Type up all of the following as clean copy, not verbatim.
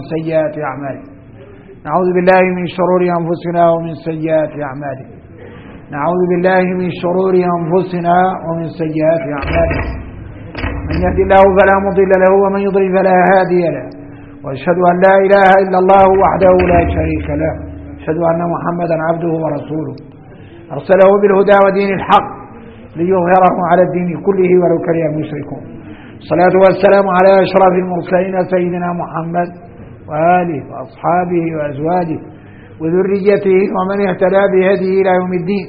سيئات أعمالنا. نعوذ بالله من شرور أنفسنا ومن سيئات أعمالنا. نعوذ بالله من شرور أنفسنا ومن سيئات أعمالنا. من يهد الله فلا مضل له ومن يضلل فلا هادي له. وأشهد أن لا إله إلا الله وحده لا شريك له. أشهد أن محمدا عبده ورسوله أرسله بالهدى ودين الحق ليظهره على الدين كله ولو كره المشركون. الصلاة والسلام على أشرف المرسلين سيدنا محمد وآله وأصحابه وأزواجه وذريته ومن اهتدى بهديه إلى يوم الدين.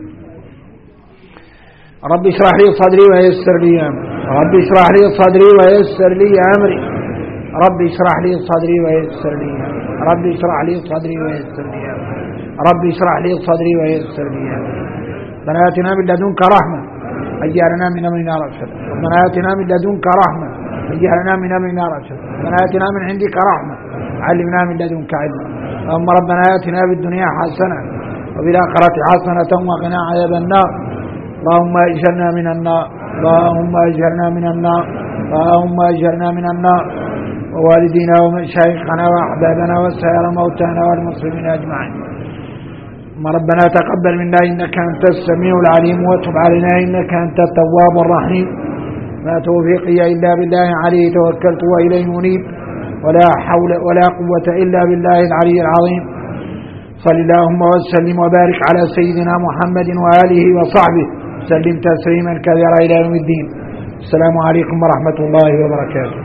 رب اشرح لي صدري ويسر لي أمري. رب اشرح لي صدري ويسر لي أمري. رب اشرح لي صدري ويسر لي أمري. رب اشرح لي صدري ويسر لي أمري. رب اشرح لي صدري ويسر لي أمري. ربنا آتنا من لدنك رحمة هيئ لنا من أمرنا رشدا. ربنا آتنا من لدنك رحمة هيئ لنا من أمرنا رشدا. ربنا آتنا من عندك رحمة علمنا من لدنك علما. اللهم ربنا آتنا في الدنيا حسنة وفي الآخرة حسنة وقنا عذاب النار. اللهم أجرنا من النار. اللهم أجرنا من النار. اللهم أجرنا من النار ووالدينا ومشايخنا وأحبابنا وسائر موتانا والمسلمين أجمعين. ربنا تقبل منا إنك أنت السميع العليم وتب علينا إنك أنت التواب الرحيم. ما توفيقي إلا بالله عليه توكلت وإليه منيب ولا حول ولا قوة إلا بالله العلي العظيم. صل اللهم وسلم وبارك على سيدنا محمد وآله وصحبه سلم تسليما كثيرا إلى يوم الدين. السلام عليكم ورحمة الله وبركاته.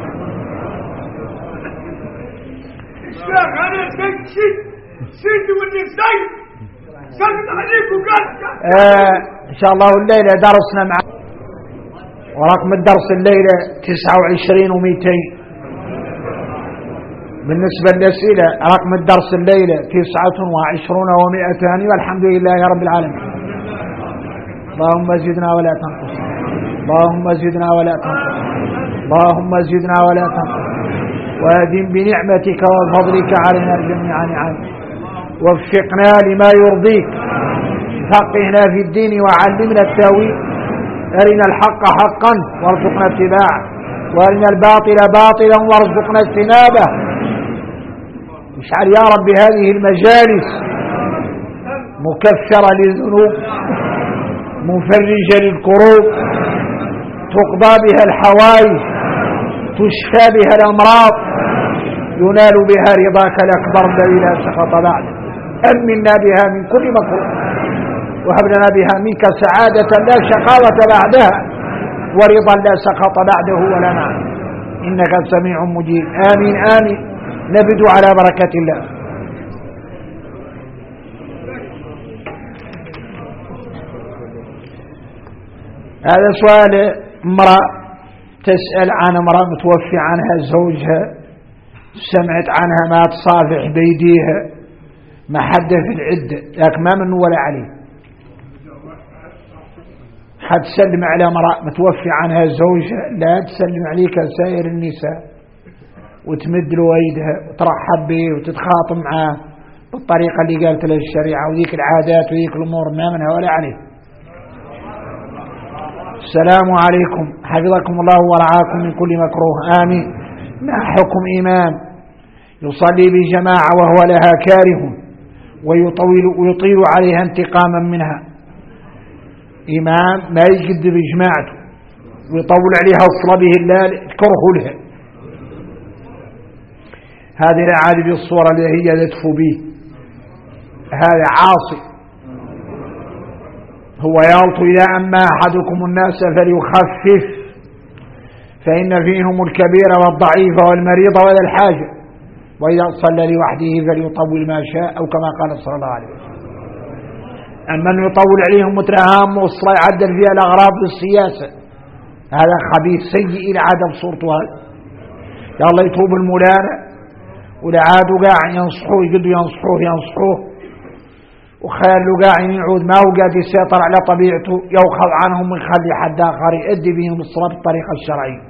إن شاء الله الليلة درسنا مع ورقم الدرس الليلة 29 و200. بالنسبة للأسئلة رقم الدرس الليلة 29 و200 والحمد لله رب العالمين. اللهم زدنا ولا تنقص. اللهم زدنا ولا تنقص. اللهم زدنا ولا تنقص. وأدم بنعمتك وفضلك علينا جميعا نعم. وفقنا لما يرضيك. فقهنا في الدين وعلمنا التأويل. أرنا الحق حقا وارزقنا اتباعه وأرنا الباطل باطلا وارزقنا اجتنابه. اجعل يا رب هذه المجالس مكفرة للذنوب مفرجة للكروب تقضى بها الحوائج تشفى بها الأمراض ينال بها رضاك الأكبر الذي لا سخط بعده. أمنا بها من كل مكروه وهب لنا بها منك سعادة لا شقاوة بعدها ورضا لا سخط بعده ولا معه إنك سميع مجيب. آمين آمين. نبدو على بركة الله. هذا سؤال امرأة تسأل عن امرأة متوفي عنها زوجها سمعت عنها ما تصافح بيديها ما حد في العدة لكن ما منه ولا عليه. حد تسلم على امرأة متوفي عنها زوجها لا تسلم عليك سائر النساء وتمد له ايدها وترحب به وتتخاطب معاه بالطريقة اللي قالت له الشريعة وذيك العادات وذيك الأمور ما منها ولا عليه. السلام عليكم حفظكم الله ورعاكم من كل مكروه. آمين. ما حكم إمام يصلي بجماعة وهو لها كاره ويطيل عليها انتقاما منها؟ إمام ما يجد بجماعته ويطول عليها وصلبه الله كره لها. هذه العادة بالصورة اللي هي يدفو به هذا عاصي. هو يلطو إذا أما أحدكم الناس فليخفف فإن فيهم الكبير والضعيف والمريض وذا الحاجة وإذا صلى لوحده فليطول ما شاء أو كما قال صلى الله عليه وسلم. أما أن يطول عليهم مترهام والصلاة يعدل فيها الأغراض بالسياسة هذا خبيث سيء العادة بصورته هذا. يا الله يتوب المولانا ولا عادوا قاع ينصحوه يقدوا ينصحوه وخلوا قاع يعود ما هو قاعد يسيطر على طبيعته يأخذ عنهم ويخلي حد آخر يؤدي بهم الصلاة بالطريقة الشرعية.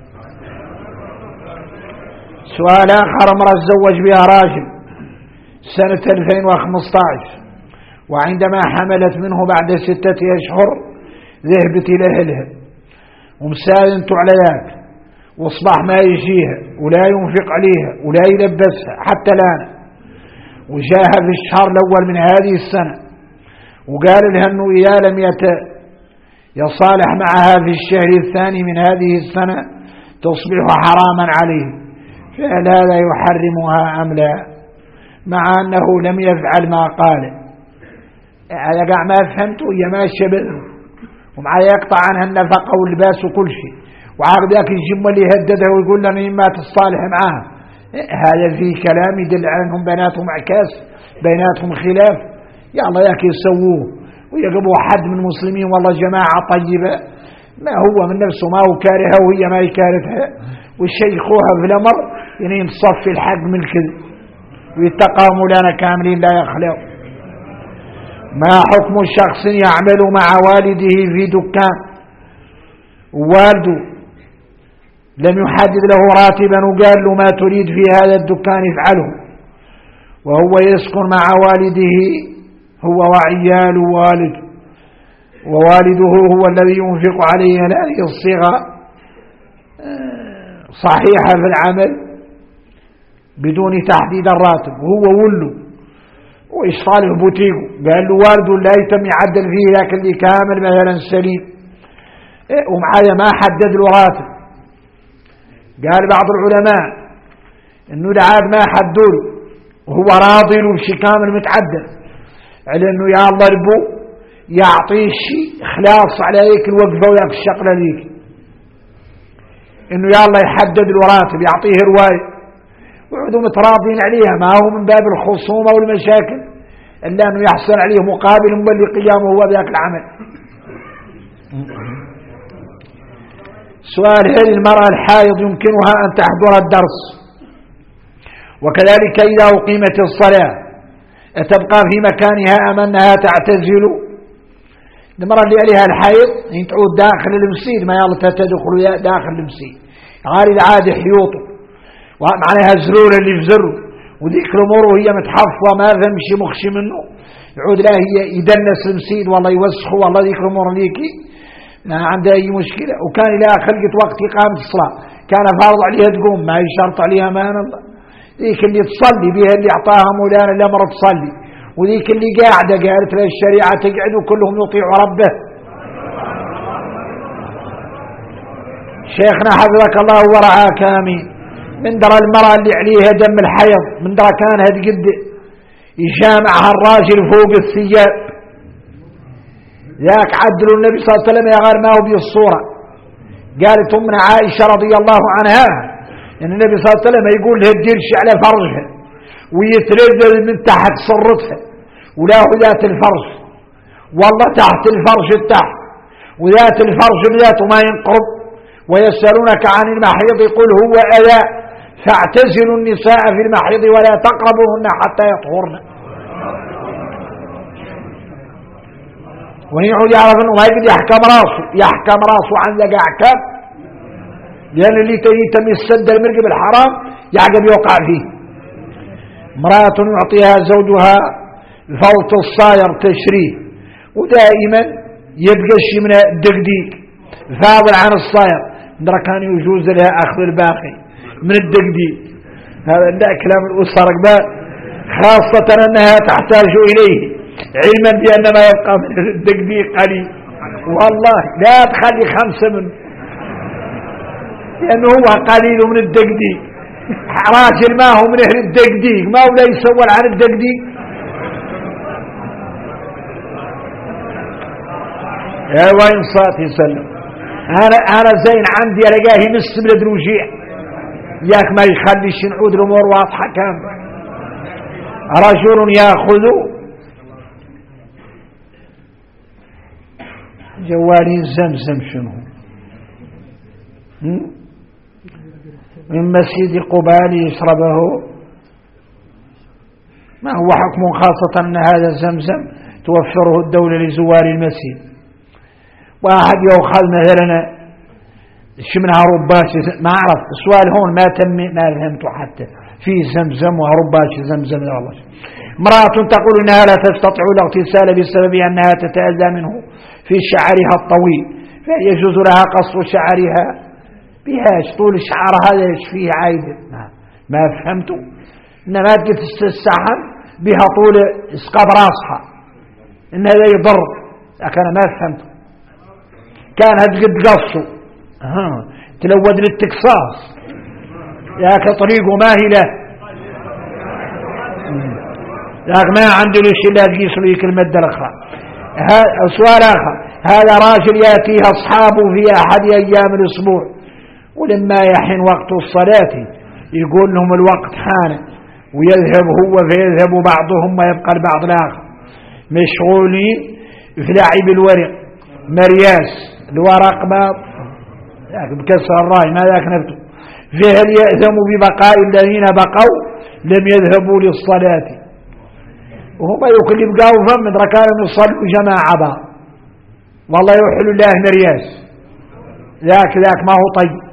سؤال آخر امرأة تزوج بها راجل سنة 2015 وعندما حملت منه بعد 6 أشهر ذهبت إلى أهلها ومساندته على ذاك واصبح ما يجيها ولا ينفق عليها ولا يلبسها حتى الآن، وجاها في الشهر الأول من هذه السنة وقال لها أنه إذا لم يصالح معها في الشهر الثاني من هذه السنة تصبح حراما عليه، فهل هذا يحرمها أم لا؟ مع أنه لم يفعل ما قال. هذا قاع ما فهمته، هي ماشية بذره ومع يقطع عنها النفقة واللباس وكل شيء، وعارض ذاك الجم اللي يهددها ويقول لنا إما تصالح معها. هذا فيه كلام يدل على أنهم بيناتهم عكاس، بيناتهم خلاف. يا الله ياك يسووه ويقبوا حد من المسلمين والله جماعة طيبة ما هو من نفسه ما هو كارهها وهي ما يكارثها، ويشيخوها في الأمر يعني تصفي الحق من الكذب ويتقى مولانا كاملين لا يخلقوا. ما حكم شخص يعمل مع والده في دكان ووالده لم يحدد له راتبا وقال له ما تريد في هذا الدكان افعله، وهو يسكن مع والده هو وعيال والده، ووالده هو الذي ينفق عليه هذه الصيغة صحيحة في العمل بدون تحديد الراتب، وهو وله وإشطاله بوتيقه قال له والده لا يتم يعدل فيه لكن اللي كامل مثلا سليم ومعايا ما حدد له راتب. قال بعض العلماء انه العاد ما حدوله وهو راضي له بشي كامل متعدل على انه يا الله ربو يعطيه شيء خلاص على هيك الوقفه وياك الشقله ذيك، انه يا الله يحدد له راتب يعطيه روايه ويعودوا متراضين عليها، ما هو من باب الخصومه والمشاكل الا انه يحصل عليه مقابل مبلغ قيامه هو بذاك العمل. سؤال: هل المرأة الحائض يمكنها أن تحضر الدرس؟ وكذلك إذا أقيمت الصلاة تبقى في مكانها أم أنها تعتزل؟ المرأة اللي عليها الحائض تعود داخل المسجد، ما يلا تدخل داخل المسجد غير العادة حيوطه ومعناها زرور اللي في زره وذيك الأمور وهي متحفظة ما ذنبشي مخشي منه يعود لا هي يدنس المسجد والله يوسخه والله ذيك الأمور ليكي ما عندها أي مشكلة. وكان لها خلقت وقت إقامة الصلاة كان فارض عليها تقوم ما يشرط عليها مان الله، ذيك اللي تصلي بها اللي أعطاها مولانا الأمر تصلي، وذيك اللي قاعدة قالت لها الشريعة تقعد وكلهم يطيعوا ربه. شيخنا حفظك الله ورعاك آمين. من درى المرأة اللي عليها دم الحيض من درى كانها تقد يجامعها الراجل فوق الثياب ذاك عدلوا النبي صلى الله عليه وسلم يا غير ما هو بالصورة. قالت أمنا عائشة رضي الله عنها إن النبي صلى الله عليه وسلم يقول لها تجلش على فرجها ويتلذذ من تحت صرتها ولا ذات الفرج والله تحت الفرج التحت وذات الفرج ذات ما ينقرب. ويسألونك عن المحيض قل هو أذى فاعتزلوا النساء في المحيض ولا تقربوهن حتى يطهرن. ونيعود يعرف انه ما يقدر يحكم راسه عن ذاك احكام، لان اللي تم يسد المرقب الحرام يعقب يوقع فيه. امرأة يعطيها زوجها فوط الصاير تشريه ودائما يبقى شيء من الدقديق فاضل عن الصاير درا كان يجوز لها اخذ الباقي من الدقديق. هذا لا كلام الاسر خاصة انها تحتاج اليه علما بأن ما يبقى من الدقديق قليل والله لا تخلي 5 منه لأنه هو قليل من الدقديق. راجل ما هو من أهل الدقديق ما هو لا يسول عن الدقديق. يا وين صات يسلم أنا زين عندي ألقاه نص من الدروجيع ياك ما يخليش نعود الأمور واضحة كاملة. رجل يأخذ جوالين زمزم شنو من مسجد قباء يشربه، ما هو حكم خاصة أن هذا الزمزم توفره الدولة لزوار المسجد؟ واحد يأخذ مثلا شمنها رباش ما أعرف السؤال هون ما فهمته حتى في زمزم ورباش زمزم يا الله. امرأة تقول إنها لا تستطيع الاغتسال بسبب أنها تتأذى منه في شعرها الطويل فيجوز لها قص شعرها بهاش طول الشعر هذا ايش فيه عايد ما فهمتوا. إنما تجي تستحم بها طول اسقاط راسها إن هذا يضر، لكن أنا ما فهمت. كان هتقد قصه تلود للتقصاص ياك طريقه ما هي له، لكن ما عنده له شيء لا تقيس له المدة الأخرى. سؤال آخر، هذا راجل يأتيه أصحابه في أحد أيام الأسبوع، ولما يحين وقت الصلاة يقول لهم الوقت حان، ويذهب هو فيذهب بعضهم ويبقى البعض الآخر مشغولين في لعب الورق مرياس الورق ما بكسر الراي ما ذاك نبته، فهل يأذم ببقاء الذين بقوا لم يذهبوا للصلاة، وهم يقول يبقوا فم كانوا يصلوا جماعة با والله يوحل الله مرياس ذاك ما هو طيب.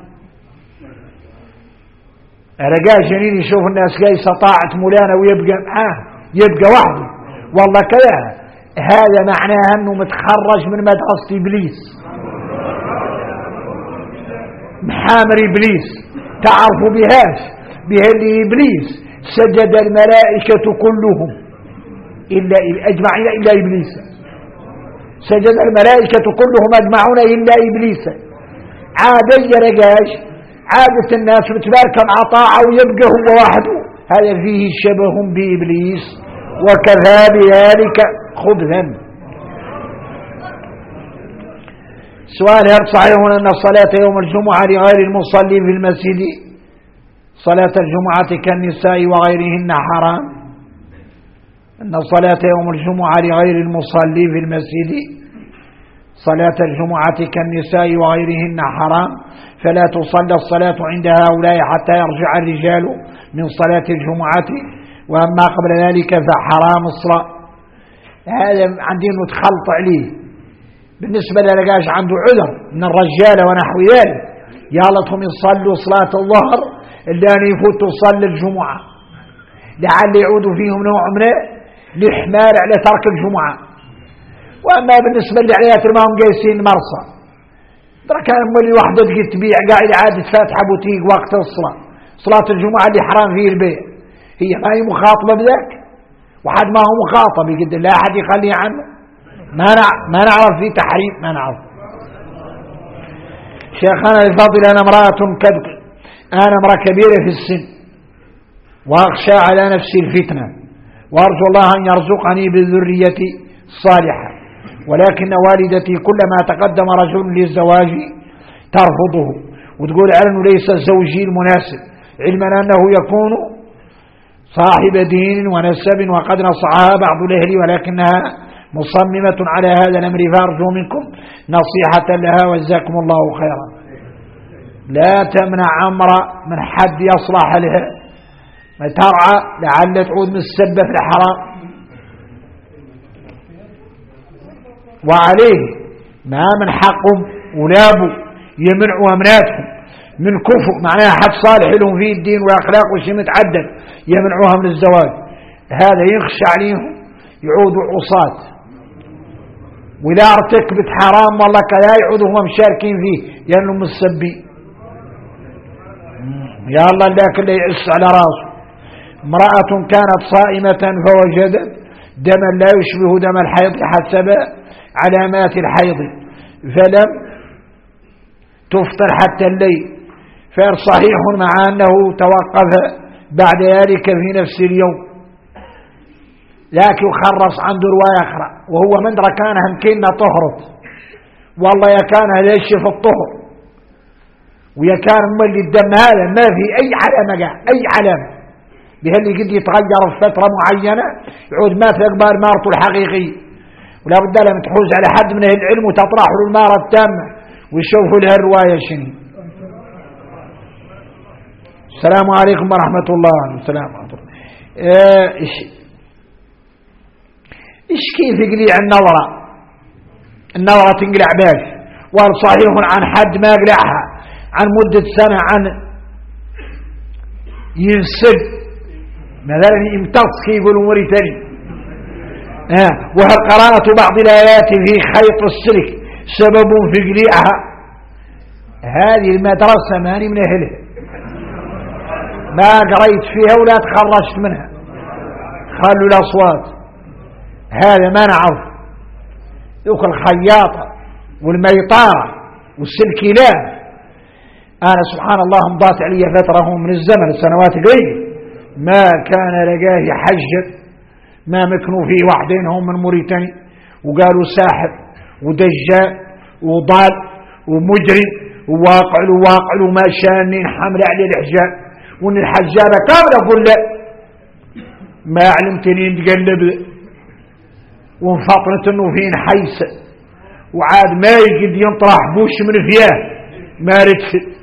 رجال جنين يشوف الناس جاي طاعة مولانا ويبقى معاه يبقى وحده والله كذا، هذا معناه انه متخرج من مدرسة ابليس، محامر ابليس. تعرفوا بهاش بهاللي ابليس سجد الملائكة كلهم الا اجمعين الا ابليس، سجد الملائكة كلهم اجمعون الا ابليس. عادي يا رجاج عادة الناس بتبارك مع طاعة ويبقى هو وحده، هذا فيه شبه بإبليس وكفى بذلك خبثا. سؤال: هل صحيح أن الصلاة يوم الجمعة لغير المصلي في المسجد صلاة الجمعة كالنساء وغيرهن حرام؟ أن الصلاة يوم الجمعة لغير المصلي في المسجد صلاة الجمعة كالنساء وغيرهن حرام، فلا تصلى الصلاة عند هؤلاء حتى يرجع الرجال من صلاة الجمعة، وأما قبل ذلك فحرام الصلاة. هذا عندي متخلط عليه. بالنسبة لرجاج عنده عذر من الرجال ونحو ذلك يالتهم يصلوا صلاة الظهر إلا أن يفوتوا صلاة الجمعة لعل يعودوا فيهم نوع من الإحمال على ترك الجمعة. وأما بالنسبة للعيات ما هم جايسين مرصى كان مولي واحدة تجي تبيع قاعد عادة فاتحة بوتيق وقت الصلاة، صلاة الجمعة اللي حرام فيه البيع، هي ما هي مخاطبة بذاك، وحد ما هو مخاطب يقد لا أحد يخلي عنه، ما نعرف فيه تحريم، ما نعرف. شيخنا الفاضل، أنا امرأة كبك، أنا امرأة كبيرة في السن وأخشى على نفسي الفتنة، وأرجو الله أن يرزقني بالذرية الصالحة، ولكن والدتي كلما تقدم رجل للزواج ترفضه وتقول أنه ليس زوجي المناسب، علما أنه يكون صاحب دين ونسب وقد نصحها بعض الأهل ولكنها مصممة على هذا الأمر، فأرجو منكم نصيحة لها وجزاكم الله خيرا. لا تمنع امرأة من حد يصلح لها، ما ترعى لعل تعود متسبة في الحرام. وعليه ما من حقهم ولابوا يمنعوا أمناتهم من كفر، معناها حد صالح لهم فيه الدين وأخلاق وشي متعدل يمنعوها من الزواج، هذا يخشى عليهم يعودوا عصاة، وإذا ارتكبت حرام والله كذا يعودوا هم مشاركين فيه لأنهم متسبين. يا الله لكن لا يعس على راسه. امرأة كانت صائمة فوجدت دما لا يشبه دم الحيض حسب علامات الحيض فلم تفطر حتى الليل، فصحيح مع أنه توقف بعد ذلك في نفس اليوم، لكن يخرص عنده رواية أخرى وهو من كانها يمكننا طهرت والله يا كان هذا الشيء في الطهر، ويا كان مولي الدم هذا ما في أي علامة أي علامة بهاللي قد يتغير في فترة معينة يعود ما في أكبر مارته الحقيقي، ولا بد لها تحوز على حد من أهل العلم وتطرح له المارة التامة ويشوفوا لها الرواية شنو. السلام عليكم ورحمة الله. السلام ورحمة الله. إيش كيف يقلع النظرة تنقلع باش، والصحيح عن حد ما يقلعها عن مدة سنة عن ينسب مثلا يمتص يقولوا ورثني، وهل قراءة بعض الآيات في خيط السلك سبب في قليعها هذه المدرسة ماني من أهلها، ما قريت فيها ولا تخرجت منها، خلوا الأصوات، هذا ما نعرف. ذوك الخياطة والميطارة والسلكيلان، أنا سبحان الله مضات علي فترة من الزمن سنوات قليلة ما كان لقاه يحجر، ما مكنوا فيه واحدين هم من موريتانيا وقالوا ساحر ودجال وضال ومجرم وواقع وما شانين حمل عليه الحجاب، وان الحجابة كاملة كلها ما علمتني تقلب وانفطنت انه فين حيسة، وعاد ما يقد ينطرح بوش من فياه ما رتفت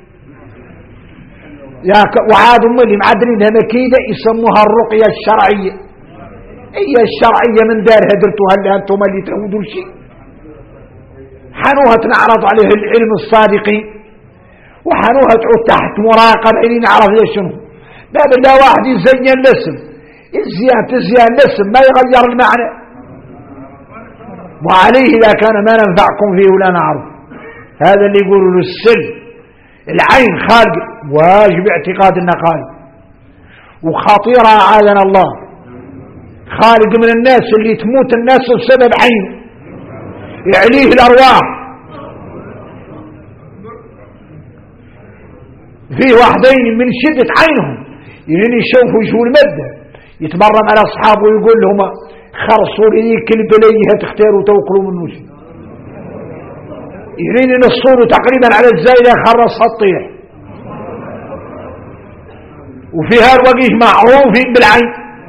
وعاد هم اللي معدلينها مكيدة يسموها الرقية الشرعية. هي الشرعية من دارها درتوها اللي أنتم اللي تهودوا الشيء، حنوها تنعرض عليه العلم الصادقين، وحنوها تعود تحت مراقبة اللي نعرف شنو. لا بالله واحد يزين الاسم، تزيان الاسم ما يغير المعنى، وعليه إذا كان ما ننفعكم فيه ولا نعرف. هذا اللي يقولوا له السلم. العين خالق، واجب اعتقاد انه خالق، وخطيرة أعاذنا الله، خالق من الناس اللي تموت الناس بسبب عين يعليه الأرواح. فيه واحدين من شدة عينهم يعني يشوفوا المادة يتبرم على أصحابه ويقول لهم خرصوا لي كلب ليها تختاروا توكلوا من نوسي، يرين نصوله تقريبا على الزايدة خرص الطيح. وفي هالوقت معروفين بالعين.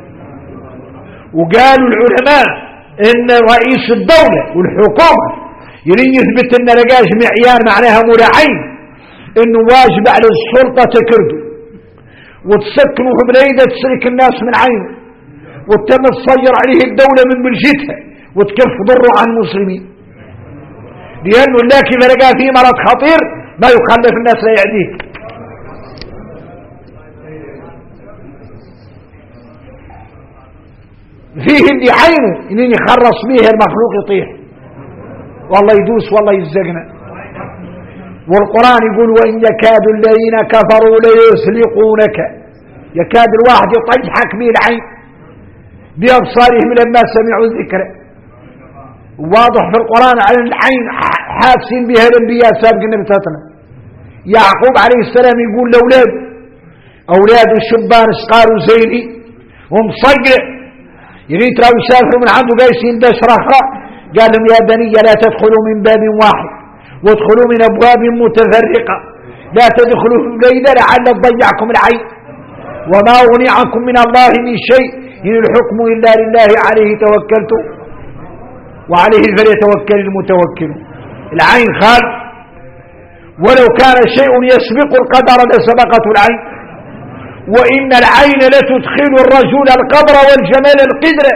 وقالوا العلماء ان رئيس الدولة والحكومة يرين يثبت ان لقاش معيار معناها مرعين انه واجب على السلطة تكرده وتسكنه بليدة تسلك الناس من عينه وتم تصير عليه الدولة من ملجتها وتكف ضره عن المسلمين، لأنه الله كيف لقى فيه مرض خطير ما يخلف الناس لا يعديه. فيه اللي عينه إنه يخرص بيه المخلوق يطيح والله يدوس والله يزقنا. والقرآن يقول وإن يكاد الذين كفروا ليسلقونك، يكاد الواحد يطيحك به العين بأبصارهم لما سمعوا الذكر. واضح في القرآن على العين حاسين بها الانبياء سابقين بتاتنا. يعقوب عليه السلام يقول لأولاد أولاد الشبان صغار زيني ومصقع يريد تراو يسافروا من عنده قايسين دشرة أخرى، قال لهم يا بني لا تدخلوا من باب واحد وادخلوا من أبواب متفرقة، لا تدخلوا في الليلة لعل تضيعكم العين، وما أغني عنكم من الله من شيء إن الحكم إلا لله عليه توكلت وعليه فليتوكل المتوكل. العين خالق، ولو كان شيء يسبق القدر لسبقته العين. وإن العين لتدخل الرجل القبر والجمال القدر،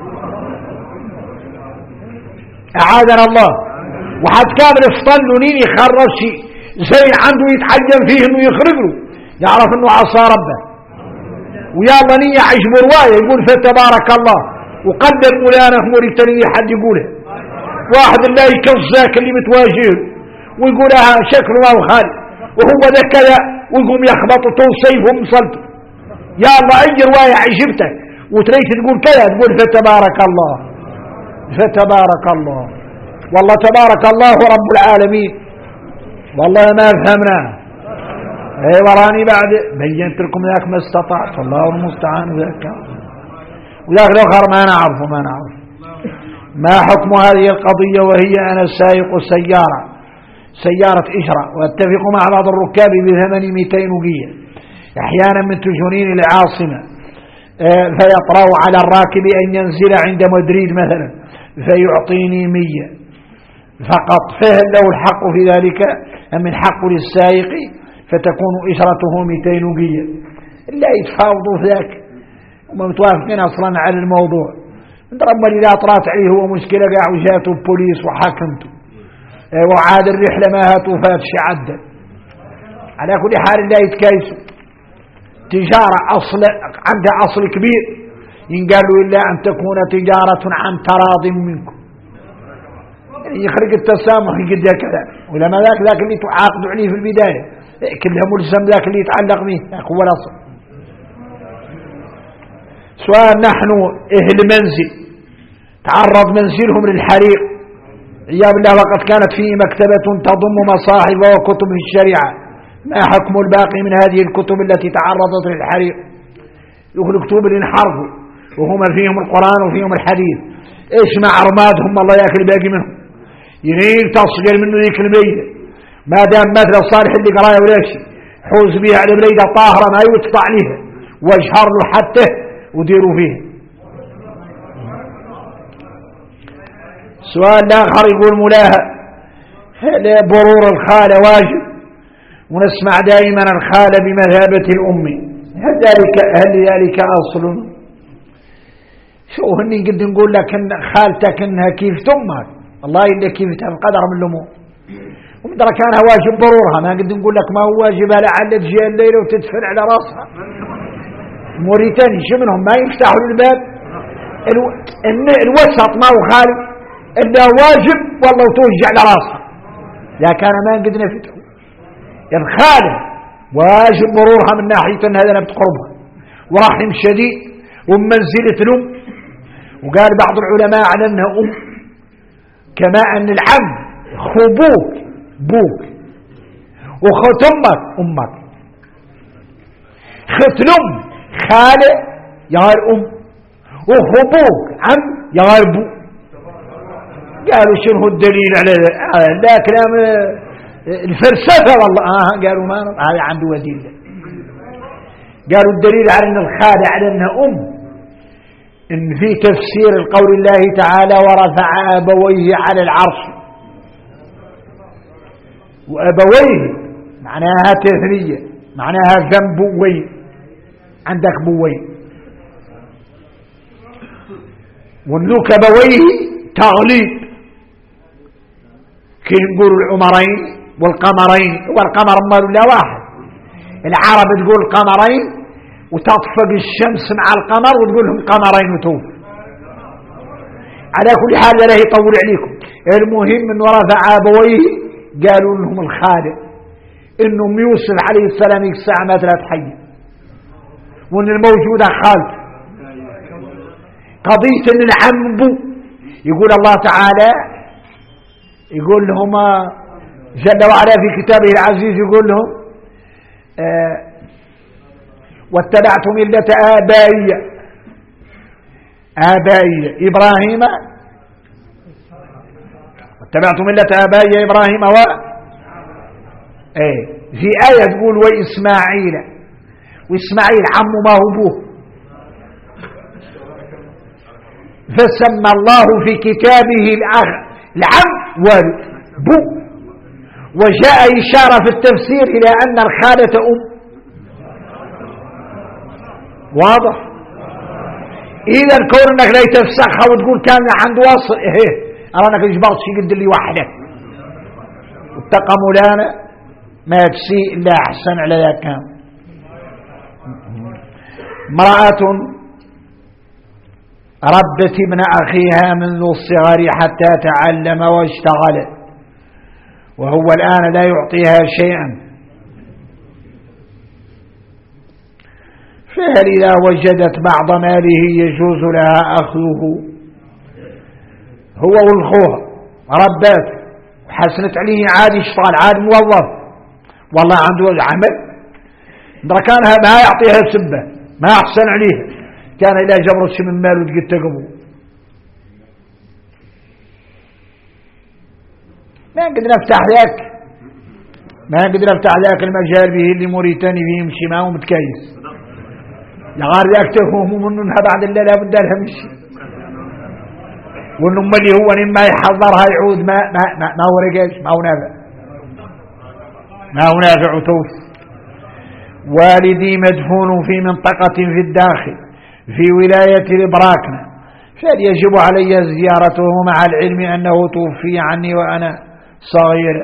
أعاذنا الله. وحد كامل افطلوا نين يخرج شيء زي عنده يتعين فيه انه يخرج له يعرف انه عصى ربه، ويلا نية عجب رواية يقول فتبارك الله وقدر مولانا في موريتانيا حد يقولها، واحد الله يكفزاك اللي متواجهه ويقولها شكله ما هو خالي وهو ذا كذا ويقوم يخبط توصيفه ومصلته. يا الله اي رواية عجبتك وتريد تقول كذا تقول فتبارك الله فتبارك الله. والله تبارك الله رب العالمين والله ما فهمناه. اي وراني بعد بينت لكم ذاك ما استطعت الله المستعان ذاك وذاك الاخر ما نعرف ما حكم هذه القضية وهي أنا سائق سيارة إجرة واتفق مع بعض الركاب بثمن 200 وقية أحيانا من تجنين العاصمة فيطرأ على الراكب أن ينزل عند مدريد مثلا فيعطيني 100 فقط، فهل له الحق في ذلك أم الحق للسائق فتكون إجرته 200 وقية؟ لا يتفاوضوا في ذاك وما متوافقين أصلا على الموضوع. ربما إذا طرات عليه هو مشكلة قاع وجاته البوليس وحاكمته وعاد الرحلة ما هاتوا فاتش عدل. على كل حال لا يتكايسوا. تجارة عندها أصل كبير ينقالوا إلا أن تكون تجارة عن تراض منكم، يعني يخرج التسامح يقدر كذا ولا ما ذاك اللي تعاقد عليه في البداية كلها ملزم ذاك اللي يتعلق به هو الأصل. سؤال: نحن أهل منزل تعرض منزلهم للحريق عياذ بالله وقد كانت فيه مكتبة تضم مصاحف وكتب الشريعة، ما حكم الباقي من هذه الكتب التي تعرضت للحريق؟ يقول كتب اللي انحرقوا وهما فيهم القرآن وفيهم الحديث، ايش مع رمادهم الله ياكل باقي منهم يغير تصغير منه ذيك الميلة ما دام مثل صالح اللي قرايه ولا شيء حوز بها على بليدة طاهرة ما يوتفع عليها واجهر له حتى وديروا فيها. سؤال آخر يقول: مولاها هل برور الخالة واجب؟ ونسمع دائما الخالة بمثابة الأم، هل ذلك أصل؟ شو هني قد نقول لك إن خالتك إنها كيف تمك الله إلا كيف تنقدر من الأمور ومدرى كانها واجب برورها، ما قد نقول لك ما هو واجب لعل تجي الليلة وتدفن على راسها موريتاني شو منهم ما يفتحوا الباب الوسط ما هو خالي إلا واجب والله وتوجع على راسها، لا كان ما قد نفتحوا الخالة واجب مرورها من ناحية أن هذا بتقربها ورحم شديد ومنزلة الأم، وقال بعض العلماء على أنها أم كما أن العم خبوك بوك وخت أمك خت الأم خالة يغير أم وخبوك عم يغير بو. قالوا شنو الدليل على لا كلام الفلسفة والله قالوا ما هذا عنده وديل. قالوا الدليل على أن الخالة على أنها أم إن في تفسير القول الله تعالى: ورفع أبويه على العرش، وأبويه معناها تثنية معناها ذنب بوين، عندك بوين ونلوك أبويه تغليب كي نقول العمرين والقمرين والقمر مال لا واحد، العرب تقول قمرين وتطفق الشمس مع القمر وتقول لهم قمرين وتوف. على كل حال لا يطول عليكم، المهم من ورث أبويه قالوا لهم الخالق انهم يوسف عليه السلام الساعة ما ثلاث حي وان الموجودة خالته. قضية ان العم بو يقول الله تعالى يقول لهم جل وعلا في كتابه العزيز يقول لهم واتبعت ملة آبائي إبراهيم واتبعت ملة آبائي إبراهيم في آية تقول وإسماعيل عمه ما هو بوه، فسمى الله في كتابه العم والبو، وجاء إشارة في التفسير إلى أن الخالة أم. واضح؟ إذا كون أنك لا تفسخها وتقول كان عنده واصل أرانك إجبارت شي قد اللي وحده واتقى مولانا ما تسيء إلا أحسن على ذا كان. امرأة ربت ابن أخيها منذ الصغر حتى تعلم واشتغل وهو الآن لا يعطيها شيئا، فهل إذا وجدت بعض ماله يجوز لها أخذه؟ هو والخوها ربات وحسنت عليه عادي اشتغل عادي موظف والله عنده عمل كانها ما يعطيها سبة ما أحسن عليها، كان إذا جبرت من ماله تقول تقبو. ما نقدر نفتح ذاك المجال به اللي موريتاني فيه يمشي معه متكيس لغار ذاك تفهم منها بعد الله لا بد لها مشي وانه اللي هو ما يحضرها يعود ما هو رجاج ما هو نافع وتوف. والدي مدفون في منطقة في الداخل في ولاية البراكنة، فهل يجب علي زيارته مع العلم أنه توفي عني وأنا صغير؟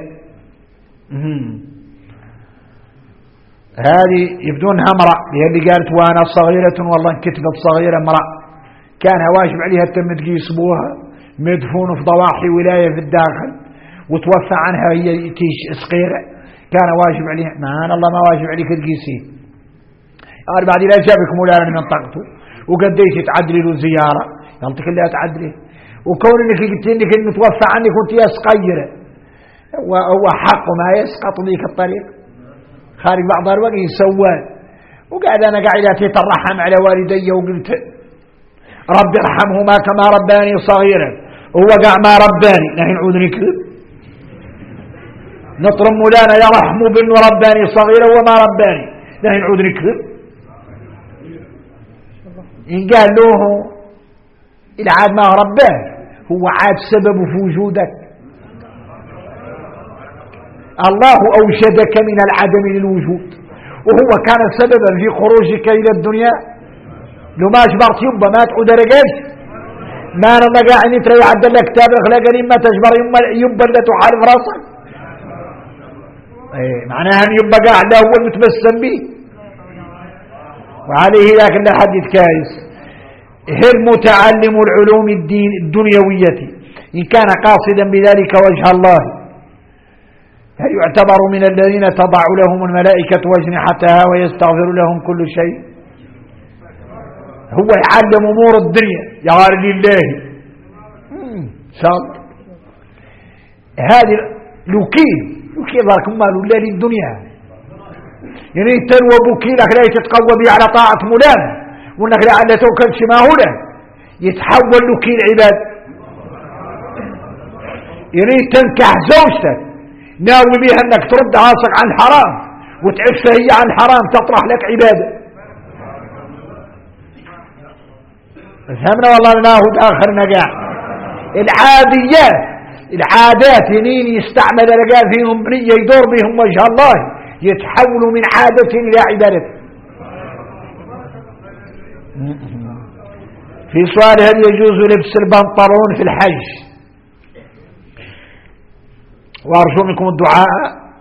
هذه يبدونها امرأة هي اللي قالت وأنا صغيرة والله كتبت صغيرة امرأة كان واجب عليها تم تقيس بوها مدفون في ضواحي ولاية في الداخل وتوفى عنها هي تيش صغيرة كان واجب عليه. ما أنا الله ما واجب عليك تقيسيه. قال بعد لا جابك مولانا من منطقته وقديش تعدلي له زيارة يلطيك اللي تعدلي، وكون انك قلت انك انه توفى عنك وانت يا صغيرة وهو حق ما يسقط ليك الطريق خارج بعض الوقت يسوان. وقاعد انا قاعد اترحم على والدي وقلت رب ارحمهما كما رباني صغيرا، هو قاع ما رباني نحن نعود نكذب نطرم مولانا يرحمه بانه رباني صغيرا وما رباني نحن نعود نكذب. إن قال له العاد ما رباه هو عاد سبب في وجودك. الله أوجدك من العدم للوجود وهو كان سببا في خروجك إلى الدنيا. لو ما اجبرت يبا ما تعود رجاش ما انا ما قاعد ترى يعدل لك كتاب اخلاقني ما تجبر يبا لا تحارب راسك. ايه معناها ان يبا قاعد له هو المتبسم به وعليه لكن لا حد يتكايس. هل متعلم العلوم الدين الدنيوية إن كان قاصدا بذلك وجه الله هل يعتبر من الذين تضع لهم الملائكة أجنحتها ويستغفر لهم كل شيء؟ هو يعلم أمور الدنيا يغار لله صار هذه لوكيل ذاك ماله لا للدنيا يعني تنوى بوكيلك لا يتقوى به على طاعة مولانا وانك لا توكل ما هنا يتحول لوكيل عباد. يريد تنكح زوجتك ناوي بها انك ترد راسك عن الحرام وتعفها هي عن الحرام تطرح لك عباده. فهمنا والله ناخذ اخر نجاح. العادات ينين يستعمل رجال فيهم بنية يدور بهم وجه الله يتحولوا من عادة الى عبادة. في سؤال هل يجوز لبس البنطلون في الحج؟ وارجو منكم الدعاء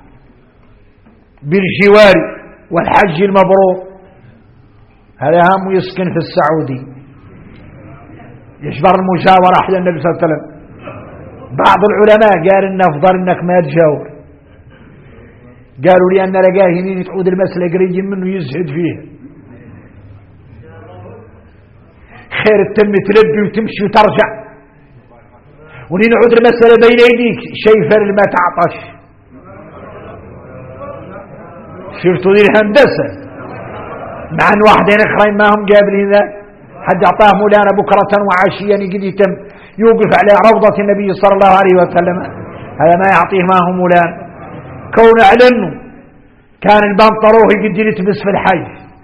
بالجوار والحج المبرور. هذا هم يسكن في السعودي يشبر المجاورة أحد النبي صلى الله عليه وسلم. بعض العلماء قال إن أفضل إنك ما تجاور، قالوا لي أن لقاه هنين تعود المسألة قريب منه يزهد فيها خير التم تلبي وتمشي وترجع ونين عود المسألة بين يديك شيء فرل ما تعطش. شفتوا ذي الهندسة مع أن واحدين أخرين ما هم قابلين ذا حد أعطاه مولانا بكرة وعشيا يقد يتم يوقف على روضة النبي صلى الله عليه وسلم. هذا ما يعطيه ما هو مولانا كون أعلنه كان البنطلون يقد يلتبس في الحج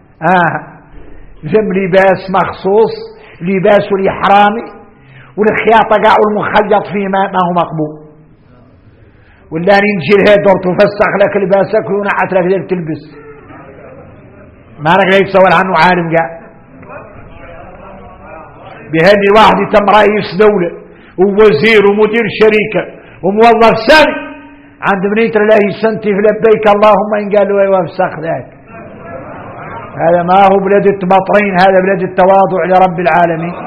جم لباس مخصوص لباس الإحرامي والخياطة قاع المخيط فيه ما هو مقبول ولا ننجي لها دور تفسخ لك لباسك ونعت لك ذلك تلبس ما لك يتسول عنه عالم قاع بهذه واحد تم رئيس دولة ووزير ومدير شركة وموظف ثاني عند بنيت الله يسنتي في لبيك اللهم إن قالوا يوفسخ ذاك. هذا ما هو بلاد التبطرين هذا بلاد التواضع لرب العالمين.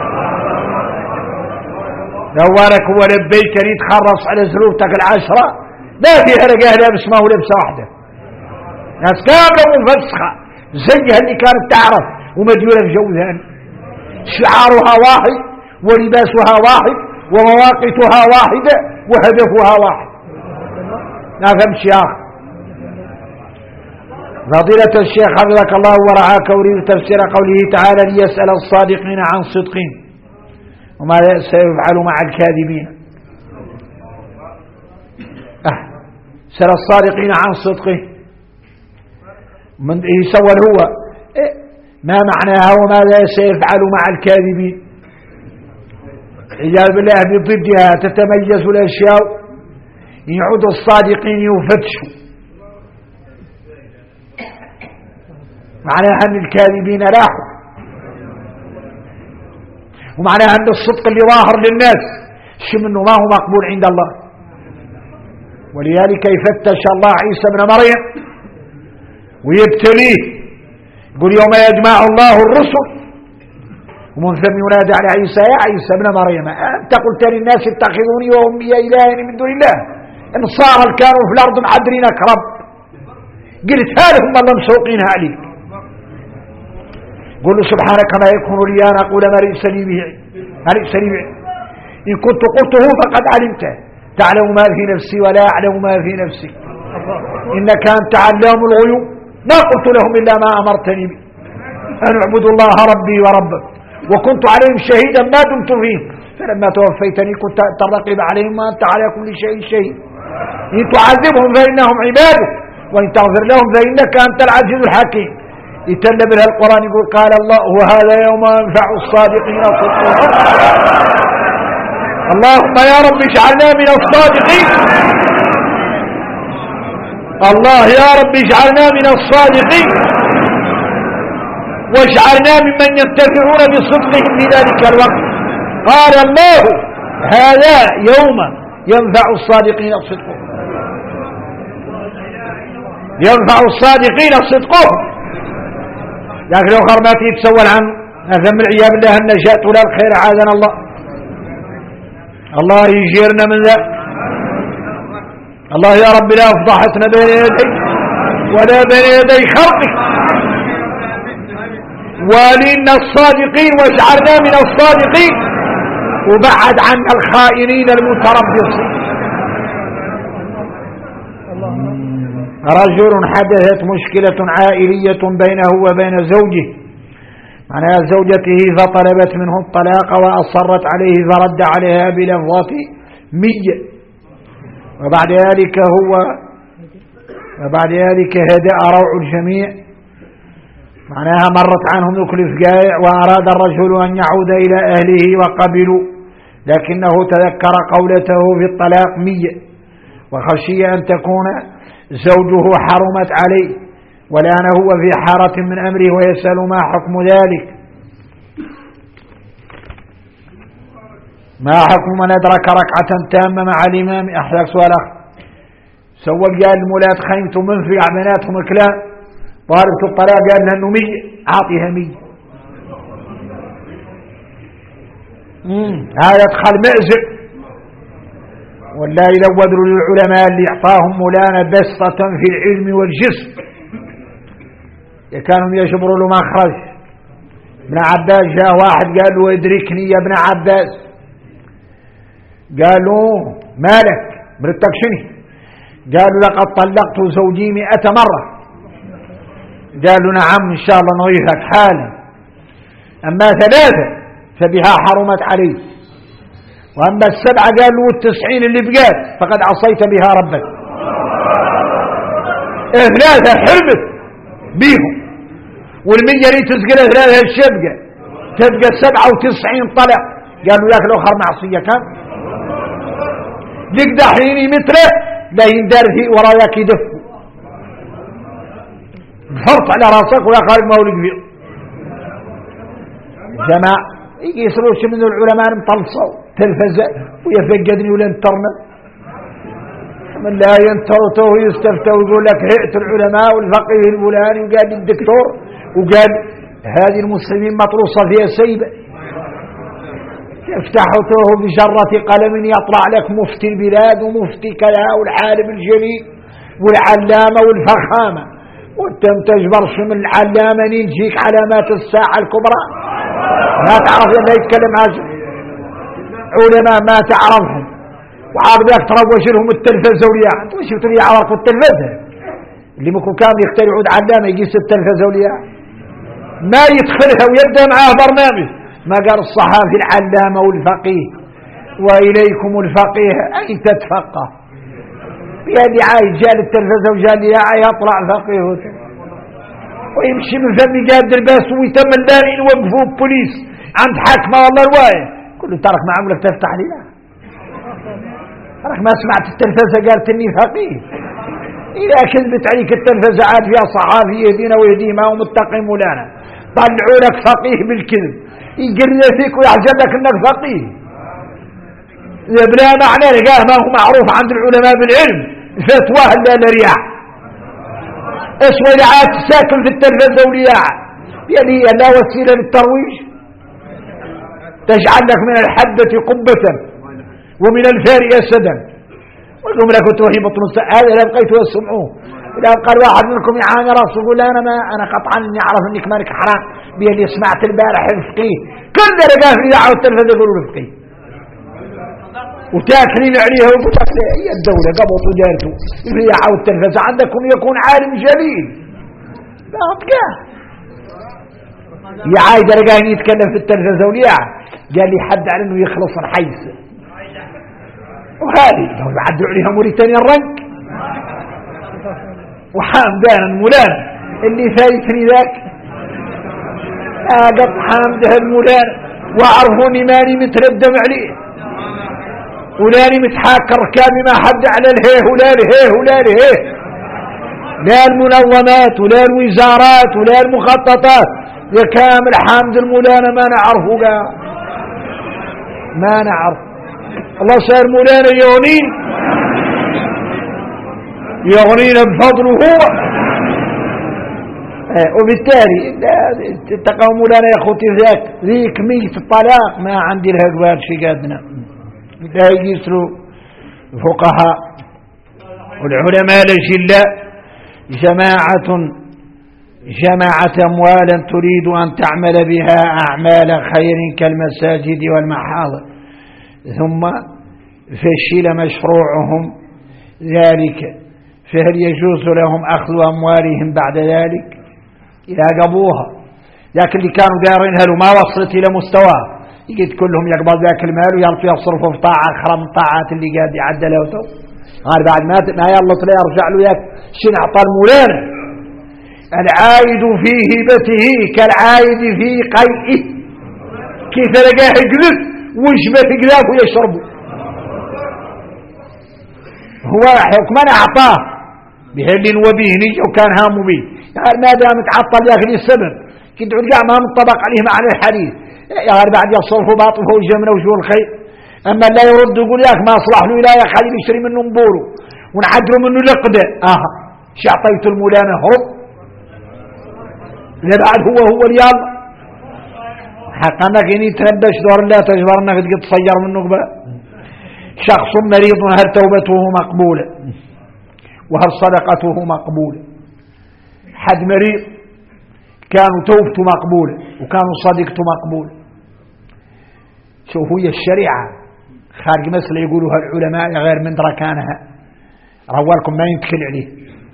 دوارك هو لبيك يتخرص على زلوتك العشرة ما فيها رجال لابس ما هو لبسة واحدة ناس كاملة منفسخة زيها اللي كانت تعرف ومديولة في جوزها شعارها واحد ولباسها واحد ومواقفها واحدة وهدفها واحد. لا فهمت شيخ فضيلة الشيخ حفظك الله ورعاك أريد تفسير قوله تعالى ليسأل الصادقين عن صدقهم وما سيفعل مع الكاذبين. سأل الصادقين عن صدقه من يسول هو ما معناها وماذا سيفعل مع الكاذبين. إجاب بالله بضدها تتميز الأشياء يعود الصادقين يفتشوا معناها أن الكاذبين راحوا ومعناها أن الصدق اللي ظاهر للناس منه ما هو مقبول عند الله. ولذلك يفتش الله عيسى بن مريم ويبتليه يقول يوم يجمع الله الرسل ومن ثم ينادى على عيسى يا عيسى بن مريم أنت قلت للناس اتخذوني وأمي إلهين من دون الله النصارى اللي كانوا في الأرض معدرينك رب، قلتها لهم والله مسوقينها عليك. قل له سبحانك ما يكون لي أن أقول ما ليس لي به، إن كنت قلته فقد علمته، تعلم ما في نفسي ولا أعلم ما في نفسك، إنك أنت علام الغيوب، ما قلت لهم إلا ما أمرتني به أن اعبدوا الله ربي وربك، وكنت عليهم شهيدا ما دمت فيهم، فلما توفيتني كنت ترقب عليهم وأنت على كل شيء شهيد. إن تعذبهم فإنهم عبادك وإن تغفر لهم فإنك أنت العزيز الحكيم. يتلى بها القرآن يقول قال الله وهذا يوم ينفع الصادقين صدقهم. اللهم يا رب اجعلنا من الصادقين، الله يا رب اجعلنا من الصادقين، واجعلنا ممن ينتفعون بصدقهم في ذلك الوقت. قال الله هذا يوم ينفع الصادقين صدقهم، ينفع الصادقين صدقهم. لكن لو ما تتسول عنه هذا من عياب الله النجاة ولا الخير، عاذنا الله. الله يجيرنا من ذلك. الله يا رب لا افضحتنا بين يديك ولا بين يدي خلقك، ولينا الصادقين واجعلنا من الصادقين، وبعد عنا الخائنين المتربصين. رجل حدثت مشكلة عائلية بينه وبين زوجه، معناها زوجته فطلبت منه الطلاق وأصرت عليه فرد عليها بلفظة 100، وبعد ذلك هدأ روع الجميع، معناها مرت عنهم ذكر الفقائع، وأراد الرجل أن يعود إلى أهله وقبلوا، لكنه تذكر قولته في الطلاق 100 وخشي أن تكون زوجه حرمت عليه، والآن هو في حارة من أمره ويسأل ما حكم ذلك، ما حكم من أدرك ركعة تامة مع الإمام. أحلى سؤال سوى قال المولاد خيمتوا منفع بناتهم كلام طالبت الطلاق قال لها أنه 100 أعطيها 100. هذا ادخل مأزق، ولا يلودوا للعلماء اللي اعطاهم مولانا بسطة في العلم والجسم كانوا يجبروا له مخرج. ابن عباس جاء واحد قال له ادركني يا ابن عباس، قالوا مالك مرتك شنو؟ قالوا لقد طلقت زوجي 100 مرة. قالوا نعم إن شاء الله نغيثك حالا، أما 3 فبها حرمت عليه، وأما 7 قالوا 90 اللي بقات فقد عصيت بها ربك. 3 حرمت بيهم، وال100 اللي تسقلها 3 الشبقة تبقى 97 طلق. قالوا لك الأخر معصية كان لك دحين مثله لا يندار فيه وراياك يدفوا بحرط على راسك ولا خارج مولك فيه. جماعة يجي يسروش من العلماء مطلصوا تلفزة ويفقدني ولا انترنت من لا ينترته ويستفتوا ويقول لك هيئة العلماء والفقيه الفلاني وقال الدكتور وقال هذه المسلمين مطروسة فيها سيبة، يفتحته بجرة قلم يطلع لك مفتي البلاد ومفتي كذا والعالم الجليل والعلامة والفخامة، وانت تجبرش من العلامة يجيك علامات الساعة الكبرى ما تعرف لا يتكلم عجل علماء ما تعرفهم، وعارضك ترى وجههم التلفزة ولياء. انت شفت لي عوارق التلفزة اللي ممكن كان يختار يعود علامة يقيس التلفزة ولياء ما يدخلها ويبدأ معاه برنامج. ما قال الصحافي العلامة والفقيه وإليكم الفقيه أي تتفقه بيدي عايز جال التلفزة وجال لي يطلع فقيه ويمشي من فمي قاد الباس ويتم البارين وقفوا بوليس عند حاكمة والله رواية كله ترك ما عملك تفتح لي لا ترك ما سمعت التلفزة قالت اني فقيه. إذا كذبت عليك التلفزة عاد فيها صحافي يهدينا ويهديه ما هو متقي مولانا طلعوا لك فقيه بالكذب يقرر فيك ويعجب لك انك فقيه بلا معنى لقاه ما هو معروف عند العلماء بالعلم فتواه لا لرياح اسوى لعاد ساكن في التلفزة ولياع يعني لا وسيلة للترويج تجعل لك من الحدة قبة ومن الفار أسدا وقلهم لك وتوهي بطن هذا لا بقيت واسمعوه. إذا قال واحد منكم يعاني راسه يقول لا أنا قطعا إني أعرف إنك مالك حرام بيه اللي سمعت البارح الفقيه كل رجال في دعوة التلفزة يقولوا الفقيه وتاكلين عليها وقلت لك هي الدولة قبضوا جارته في دعوة التلفزة عندكم يكون عالم جليل لا أبقى يا عايد رجال يتكلم في التلفزة وليع قال لي حد على إنه يخلص الحيث وهذه لو يعدوا عليها موريتانيا الرنك وحامدان المولان اللي فايتني ذاك قد حامده المولان وعرفوني ماني متردم عليه ولاني متحاكر ركابي ما حد على الهيه ولا الهيه ولا الهيه لا المنظمات ولا الوزارات ولا المخططات يا كامل حامد المولان ما نعرفه ما نعرف الله صار مولانا يغنينا بفضله هو وبالتالي تقوم مولانا يا اخوتي ذيك مية الطلاق ما عندي لها قبال شي قادنا لا يجيسروا الفقهاء والعلماء لجلاء جماعة أموالا تريد أن تعمل بها أعمال خير كالمساجد والمحاضر ثم فشل مشروعهم ذلك فهل يجوز لهم أخذ أموالهم بعد ذلك إذا قبوها لكن اللي كانوا دارينها له ما وصلت إلى مستواه يجد كلهم يقبض ذاك المال ويلطوا يصرفوا في طاعة أخرى من طاعات اللي قاعد يعدله قال بعد ما يلط لا يرجع له ياك شن أعطى المولانا العايد في هبته كالعايد في قيئه كيف لقاه يقذف وجبه قذاف ويشربه هو حكما أعطاه بهل وبهني وكان هام به قال ما دام تعطل ياخذ السبب كنت عرقع ما منطبق عليه معنى الحديث قال بعد يصرفه باطله وجمنا وجوه الخير أما لا يرد يقول ياك ما أصلح له إلا يا خليل يشتري منه مبوره ونعدره منه لقده شعطيت المولانا هرب إذا بعد هو ريال حقا كيني تنبش دور الله تجبر أنك تصير منه قبل شخص مريض هل توبته مقبولة وهل صدقته مقبولة حد مريض كانوا توبته مقبولة وكانوا صدقته مقبولة شوفوا هي الشريعة خارج مسألة يقولوها العلماء غير من دركانها روالكم ما ينتكل عليه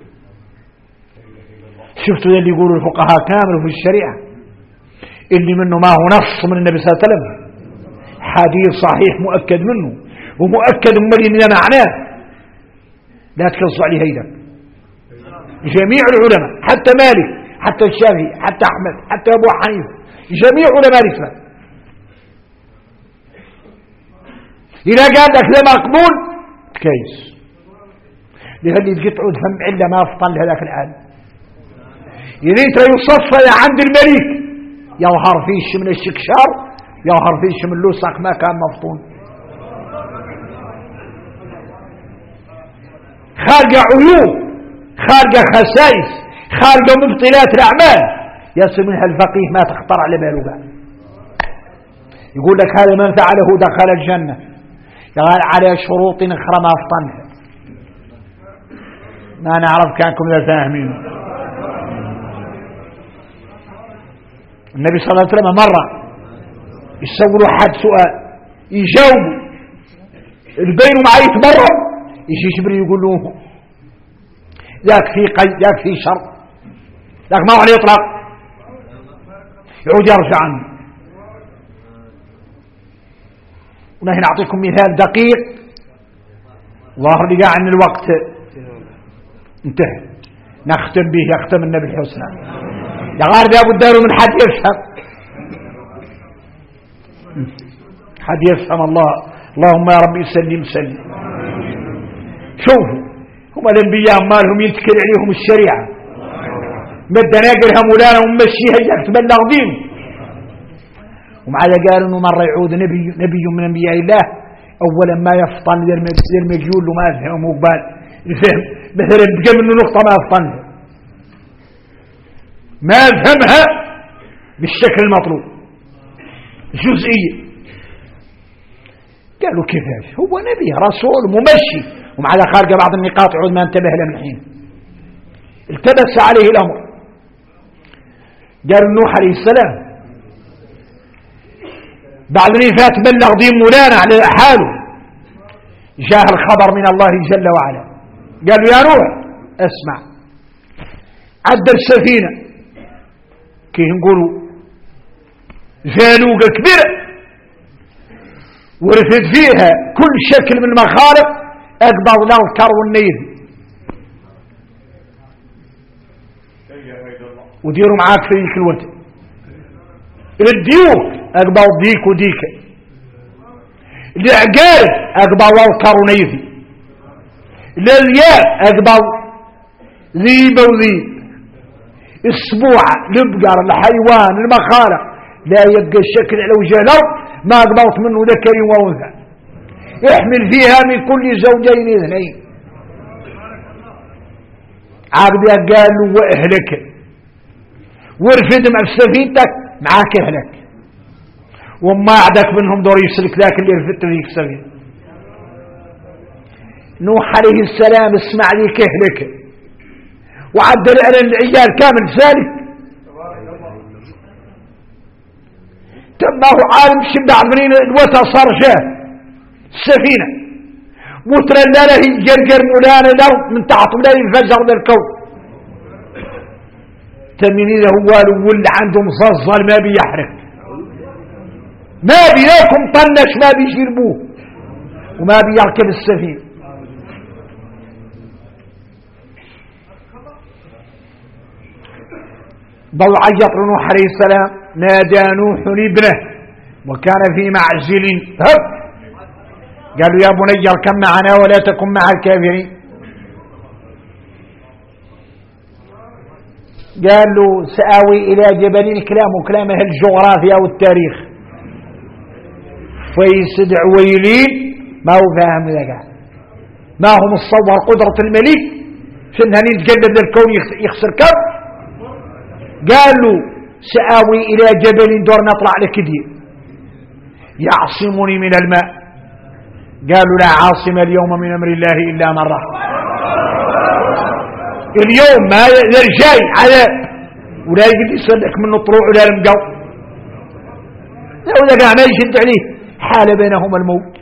شفتوا اللي يقولوا الفقهاء كامل في الشريعة اللي منه ما هو نص من النبي صلى الله عليه وسلم حديث صحيح مؤكد منه ومؤكد من معناه لا تكلصوا عليه هيدا جميع العلماء حتى مالك حتى الشافعي حتى أحمد حتى أبو حنيفة جميع علماء الإسلام إذا قال لك لا مقبول كيس لهذه تقطعوا فم إلا ما أفضل هذاك العالم يريد يصفى عند الملك يظهر فيش من الشكشار يظهر فيش من اللصق ما كان مفطون خارجة عيوب خارجة خسائس خارجة مبطلات الأعمال يصل منها الفقيه ما تخطر على باله بعد يقول لك هذا من فعله دخل الجنة قال على شروط أخرى ما أفطنها ما نعرف كانكم لا فاهمين النبي صلى الله عليه وسلم مرة يسولوا حد سؤال يجاوبوا البين معي يتمرر يجي جبريل يقول له ذاك في قيد ذاك في شرط ذاك ما هو عليه يطلق يعود يرجع عنه ونحن نعطيكم مثال دقيق ظاهر لي عن الوقت انتهى نختم به يختم النبي الحسنى يا غارب يا ابو الدار من حد يفهم حد يفهم اللهم يا رب سلم شوفوا هم الانبياء مالهم ينتكل عليهم الشريعه مد ناقرها مولانا ومشيها تبلغ دين ومع ذلك قالوا انه مره يعود نبي من انبياء الله اولا ما يفطن للمجهول وما يفهم وقبال الفهم مثلا بقى منه نقطه ما يفطن ما يفهمها بالشكل المطلوب جزئيه قالوا كيفاش هو نبي رسول ممشي ومع ذا خارج بعض النقاط عود ما انتبه له من حين التبس عليه الأمر. قال نوح عليه السلام بعد ما فات بلغ دين مولانا على حاله، جاء الخبر من الله جل وعلا قالوا يا نوح اسمع، عدل السفينة كي نقولوا زانوقة كبيرة ورفد فيها كل شكل من المخالق اقبض له الكر والنيل، وديروا معاك في ذيك الوقت الديوك اقبض ديك وديك، العقارب اقبض له الكر ونيل، الالياف اقبض ذيب وذيب، السبوعة الابقر الحيوان المخالق لا يبقى الشكل على وجه الارض ما اقبضت منه ذكر وانثى، احمل فيها من كل زوجين اثنين. عبدها قال له واهلك وارفد مع سفينتك معاك اهلك، وما عدك منهم دور يسلك ذاك اللي رفدت ذيك السفينه. نوح عليه السلام اسمع ذيك اهلك وعدل على العيال كامل سالك، تمه عالم شبع عمرين الوتا صار جاه السفينة مترلا له يجرجر مولانا الأرض من تحت ولا ينفجر للكون، تمني له والو واللي عنده مصزل ما بيحرق، ما بيلاكم طنش ما بيشربوه وما بيركب السفينة. ضل عيط نوح عليه السلام، نادى نوح ابنه وكان في معزل هب، قالوا يا بني اركب معنا ولا تكن مع الكافرين. قال له سآوي إلى جبل الكلام، وكلام أهل الجغرافيا والتاريخ فيسد عويلين ما هو فاهم ذا، ما هو متصور قدرة الملك شنها يتجدد للكون يخسر كم. قال له سآوي إلى جبل دور نطلع لكدي يعصمني من الماء، قالوا لا عاصم اليوم من أمر الله إلا من رحم، اليوم ما يرجع على ولا يقدر يسلك منه طلوع ولا المقو، لو ذا ما يشد عليه حال بينهما الموت،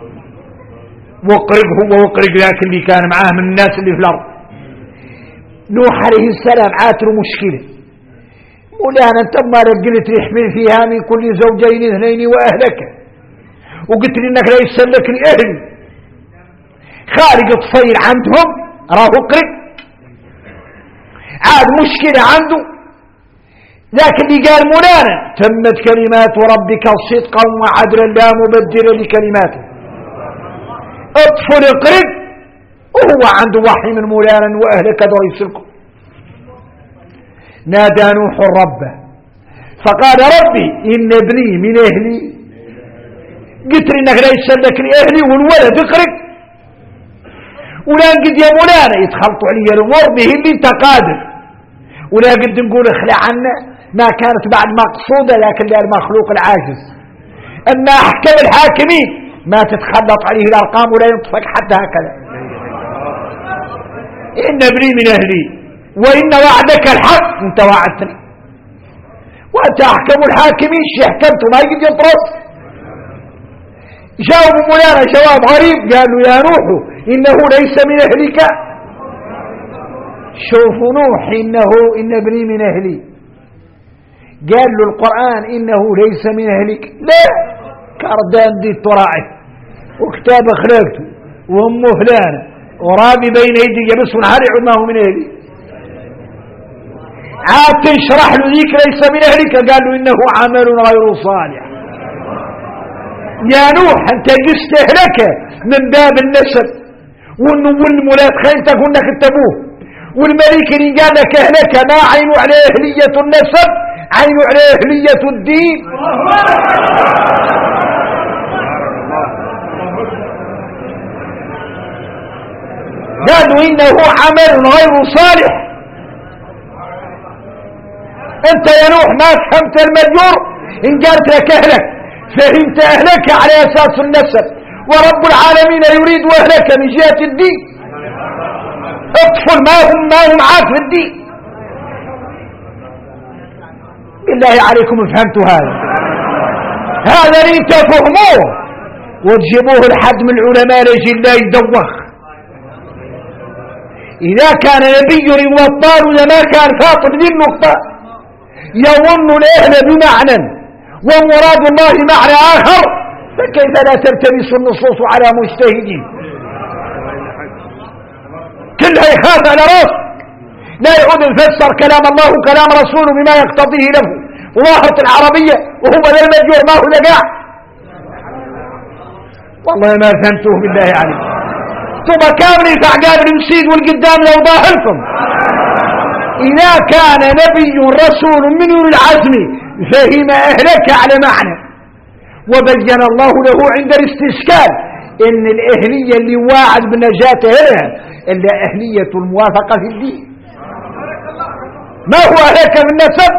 وقرق هو وقرق ذاك اللي كان معاه من الناس اللي في الأرض. نوح عليه السلام عاتله مشكلة، مولانا انت ما قلت لي احمل فيها من كل زوجين اثنين واهلك، وقلت لي انك لا يسلك لي اهلي، خارج طفيل عندهم راه قرب عاد مشكلة عنده، لكن اللي قال مولانا تمت كلمات ربك صدقا وعدلا لا مبدل لكلماته، اطفل قرب وهو عنده وحي من مولانا واهلك دور يسلكم. نادى نوح ربه فقال ربي إن ابني من أهلي، قلت لي إنك لا يسلك لي أهلي والولد اقرب، ولا قد يا مولانا يتخلطوا علي الأمور به اللي انت قادر، ولا قد نقول اخلع عنا ما كانت بعد مقصودة، لكن لا المخلوق العاجز أن أحكم الحاكمين ما تتخلط عليه الأرقام ولا ينطفق حتى هكذا. إن ابني من أهلي وإن وعدك الحق، انت وعدتني وانت احكم الحاكمين، شي حكمت ما يقدر يطرد. جاوبوا مولانا جواب غريب، قالوا يا نوح انه ليس من اهلك. شوفوا نوح إن ابني من اهلي، قال له القرآن انه ليس من اهلك، لا كردان دي التراعي وكتاب اخلاقته وامه فلانه ورابي بين يدي بس ونهار يعود ما هو من اهلي، عاد تشرح له ذيك ليس من أهلك، قال له إنه عمل غير صالح. يا نوح أنت قست أهلك من باب النسب، والمولاد خينتك وإنك اتبوه، والملك اللي قال لك أهلك ما عينوا على أهلية النسب، عينوا على أهلية الدين. قالوا إنه عمل غير صالح. انت يا نوح ما فهمت المجور، ان قالت لك اهلك فهمت اهلك على اساس النسب، ورب العالمين يريد أهلك من جهة الدين. اطفل ما هم معاك في الدين. بالله عليكم فهمتوا هذا اللي تفهموه وتجيبوه لحد من العلماء لجل لا يدوخ. إذا كان نبي وطار ولا ما كان فاطر دي النقطة يظن الأهل بمعنى ومراد الله معنى آخر، فكيف لا تلتبس النصوص على مجتهدين؟ كلها يخاف على راسه، لا يعود يفسر كلام الله وكلام رسوله بما يقتضيه له ظاهرة العربية وهو ذا المجور ما هو لقاع. والله ما فهمتوه بالله عليك. ثم كامل فعقاب المسيد والقدام لو ظاهركم. إذا كان نبي رسول من أولي العزم فهم أهلك على معنى، وبين الله له عند الاستشكال إن الأهلية اللي واعد بالنجاة هنا إلا أهلية الموافقة في الدين. ما هو أهلك بالنسب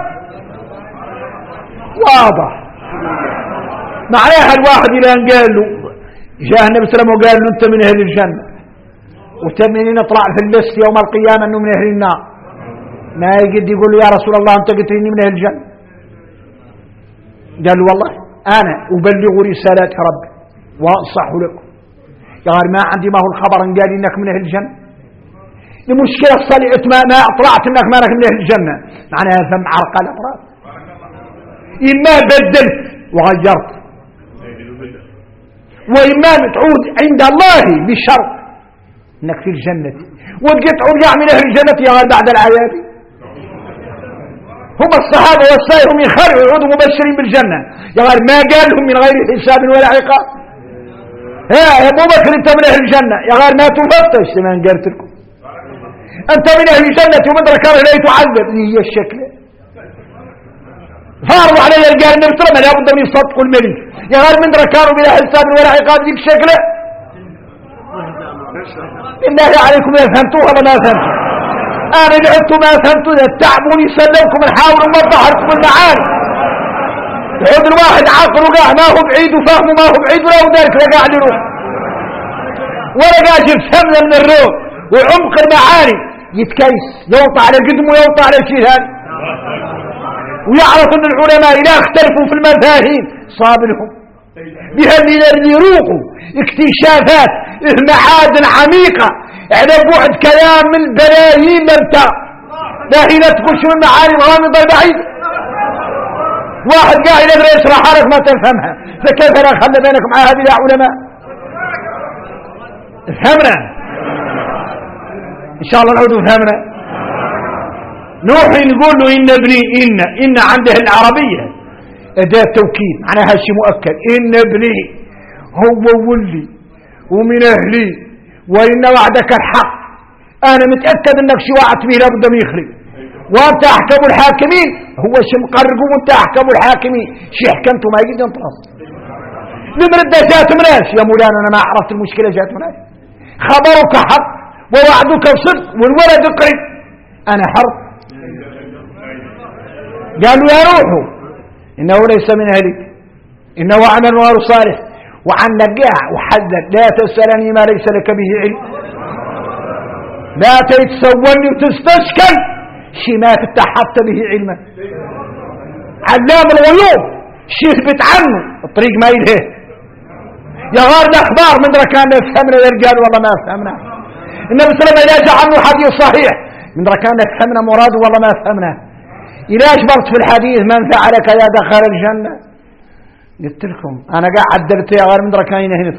واضح. معناها الواحد إلى أن قال له جاء النبي صلى الله عليه وسلم وقال له أنت من أهل الجنة، وتمنين اطلع في اللست يوم القيامة أنه من أهل النار، ما يقد يقول له يا رسول الله أنت قلت إني من أهل الجنة؟ قال له والله أنا أبلغ رسالات ربي وأنصح لكم. قال ما عندي ما هو الخبر إن قال إنك من أهل الجنة. المشكلة صليت ما طلعت إنك ما لك من أهل الجنة، معناها ثم عرقل أطراف. إما بدلت وغيرت، وإما تعود عند الله بشرط إنك في الجنة، وتجي تعود من أهل الجنة يا بعد العذاب. هم الصحابة والسائر هم يخرجوا يعودوا مبشرين بالجنة، يا ما قال لهم من غير حساب ولا عقاب. يا أبو بكر أنت من أهل الجنة، يا ما تفتش لما قلت لكم أنت من أهل الجنة ومدرك لا تعذب. هي الشكل فارض علي القال النبي صلى الله عليه وسلم لابد من صدق الملك، يا من ركانوا بلا حساب ولا عقاب ذيك شكله. بالله عليكم يا فهمتوها ولا ما فهمتوا؟ أنا لعبت ما فهمتوا تعبوني سلمكم نحاول نوضح لكم المعاني. يعود الواحد عقله قاع ما هو بعيد وفهمه ما هو بعيد ولا هو ذلك لا قاعد يروح ولا قاعد يفهمنا من الروح وعمق المعاني، يتكيس يوطى على قدمه ويوطى على شيء هذا، ويعرف ان العلماء لا اختلفوا في المفاهيم صاب لهم بها اللي يروقوا اكتشافات معادن عميقة على بعد كلام من بلايين ممتع لا هنا تخش من معاني غامضة بعيدة. واحد قاعد يقدر يشرح لك ما تفهمها، فكيف لا خلى بينك مع هذه العلماء؟ افهمنا ان شاء الله نعود فهمنا. نوح نقول له إن ابني إن عنده العربية أداة توكيد معناها شيء مؤكد. إن ابني هو ولي ومن أهلي وإن وعدك الحق، أنا متأكد أنك شي وعدت به لابد من يخرج، وأنت أحكم الحاكمين. هو شي مقرقوا وأنت أحكم الحاكمين، شي حكمته ما يجد ينطلس. نمرد جات مناش يا مولانا، أنا ما عرفت المشكلة جات مناش. خبرك حق ووعدك صدق والولد قريب، أنا حر. قالوا يا روح إنه ليس من أهلك، إنه عمل غير صالح، وعن نقاع وحذر لا تسألني ما ليس لك به علم، لا تتسولني وتستشكل شي ما تتحط به علما. علام الغيوب شي يثبت عنه الطريق ما يلهيه. يا غار الأخبار من ركان فهمنا يرجال والله ما فهمنا. النبي صلى الله عليه وسلم إذا جعلنا حديث صحيح من ركان فهمنا مراده والله ما فهمنا. إذا أجبرت في الحديث من فعل كذا دخل الجنة، قلت لكم أنا قاعد عدلت يا غير من ركانين هنا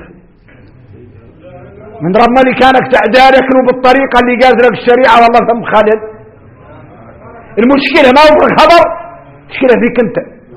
من ربنا اللي كانك تعدالك بالطريقة اللي قال لك الشريعة والله ثم خالد. المشكلة ما هو في الخبر، المشكلة فيك أنت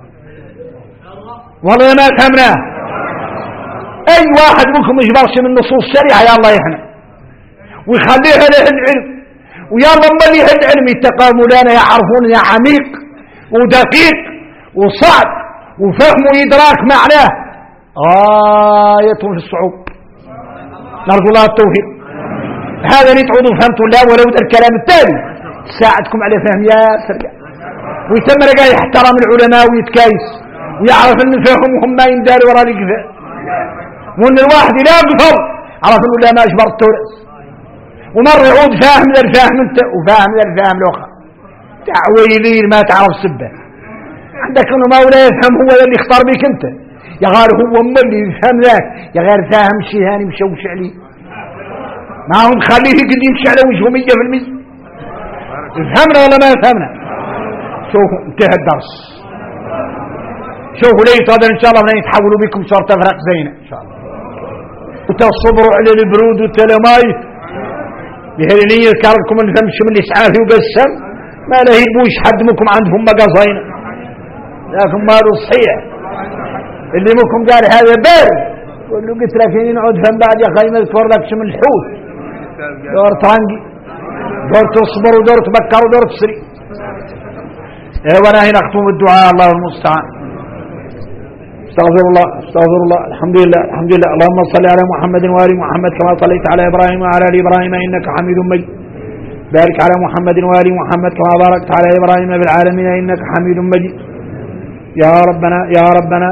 والله ما فهمناه. أي واحد منكم يجبرش من نصوص الشريعة يا الله يحنى ويخليها له العلم، ويا الله ما لي العلم يتقى مولانا يعرفون يا عميق ودقيق وصعب وفهم وإدراك معناه غاية في الصعوب. نرجو الله التوفيق. هذا اللي تعودوا فهمتوا الله ولو ذا الكلام التالي ساعدكم على فهم يا سرقة، ويتم رجاء يحترم العلماء ويتكايس ويعرف ان فهمهم ما يندار وراء الكفاء. وان الواحد يقفل عرف انه لا ما اجبر التورس ومر يعود فاهم ذا الفاهم انت وفاهم ذا الفاهم الاخر تعويلين ما تعرف سبه عندك انه ما ولا يفهم هو اللي اختار بك انت يا غير هو أم اللي يفهم ذاك يا غير فاهم شيء هاني مشوش عليه ما هم خليه قد يمشي على وجهه 100% يفهمنا ولا ما يفهمنا شوفوا انتهى الدرس شوفوا ليه طبعا ان شاء الله بدنا يتحولوا بكم صارت افرق زينه ان شاء الله وتصبروا على البرود والتلماي بهالنية كاركم اللي تمشي من الاسعاف وقسم ما له يبوش حد منكم عندهم مقاصين لكن ما له صحيح اللي منكم قال هذا بارد قول له قلت لك نقعد فم بعد يا خي ما تفور لك من الحوت دور ترنقي دور تصبر ودور تبكر ودور تسري وانا هنا اختم الدعاء الله المستعان استغفر الله الحمد لله اللهم صل على محمد وآل محمد كما صليت على إبراهيم وعلى آل إبراهيم إنك حميد مجيد بارك على محمد وآل محمد كما باركت على إبراهيم بالعالمين إنك حميد مجيد يا ربنا ذا